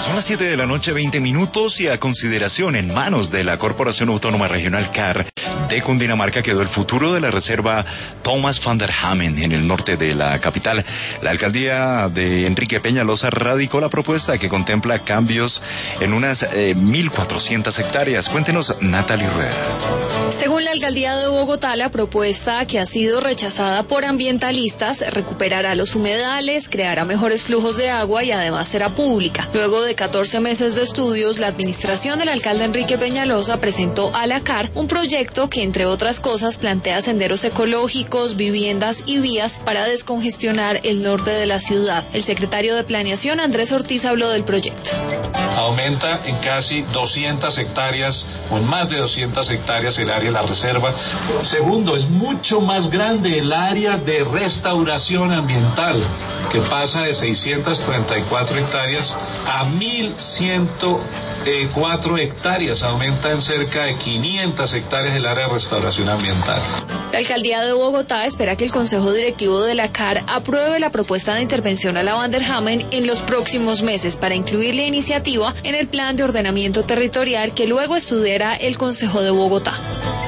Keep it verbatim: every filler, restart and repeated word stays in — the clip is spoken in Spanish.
Son las siete de la noche, veinte minutos, y a consideración en manos de la Corporación Autónoma Regional C A R de Cundinamarca quedó el futuro de la reserva Thomas van der Hamen en el norte de la capital. La alcaldía de Enrique Peñalosa radicó la propuesta que contempla cambios en unas eh, mil cuatrocientas hectáreas. Cuéntenos, Natalie Rueda. Según la alcaldía de Bogotá, la propuesta, que ha sido rechazada por ambientalistas, recuperará los humedales, creará mejores flujos de agua y además será pública. Luego de catorce meses de estudios, la administración del alcalde Enrique Peñalosa presentó a la C A R un proyecto que, entre otras cosas, plantea senderos ecológicos, viviendas y vías para descongestionar el norte de la ciudad. El secretario de Planeación, Andrés Ortiz, habló del proyecto. Aumenta en casi doscientas hectáreas o en más de doscientas hectáreas el área de la reserva. Segundo, es mucho más grande el área de restauración ambiental, que pasa de seiscientas treinta y cuatro hectáreas a mil ciento cuatro hectáreas. Aumenta en cerca de quinientas hectáreas el área de restauración ambiental. La alcaldía de Bogotá espera que el Consejo Directivo de la C A R apruebe la propuesta de intervención a la Van der Hamen en los próximos meses para incluir la iniciativa en el plan de ordenamiento territorial que luego estudiará el Consejo de Bogotá.